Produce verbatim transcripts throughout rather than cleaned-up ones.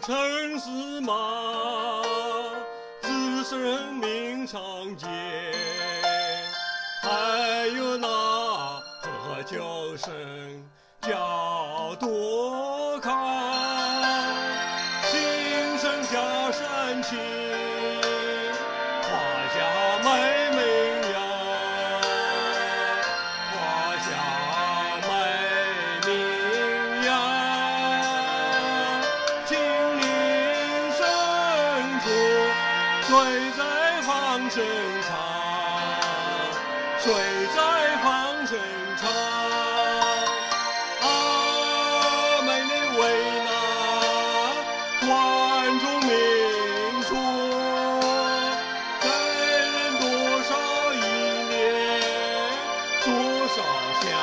城市马，子孙命长健。还有那喝酒声叫多康，精神加深情，华夏美名扬，华夏美名扬。金陵深处水在放声唱，水在放声唱。啊，美丽为那关中明珠，给人多少依恋，多少向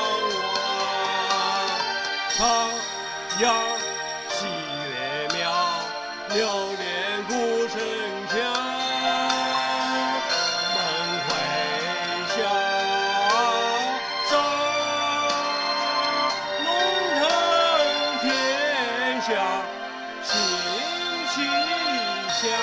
往。唱呀喜悦妙，流连古城墙。心气象。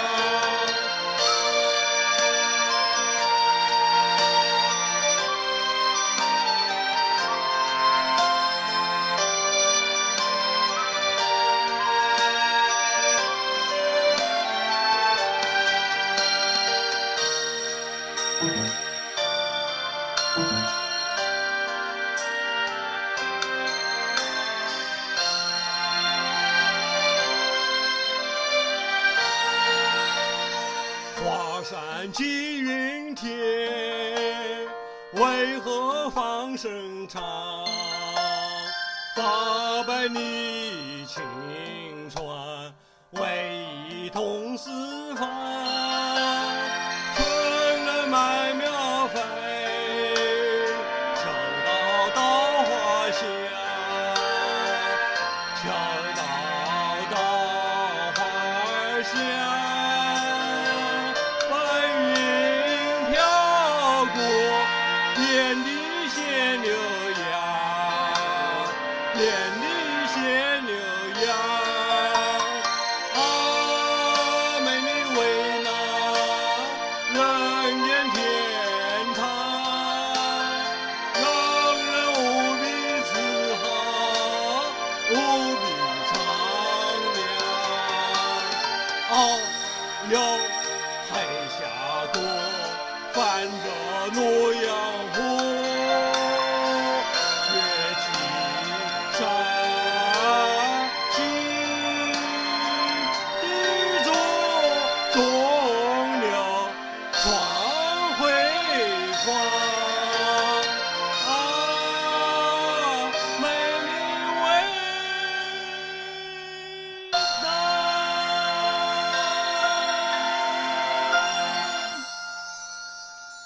华山积云天，为何放声唱？八百里青船，为一同四方。春人麦苗肥，秋到稻花香。秋到稻花香。眼里现牛羊，眼里现牛羊。啊，美丽为那人间天堂，让人无比自豪，无比苍凉。哦哟，黑峡谷泛着诺言。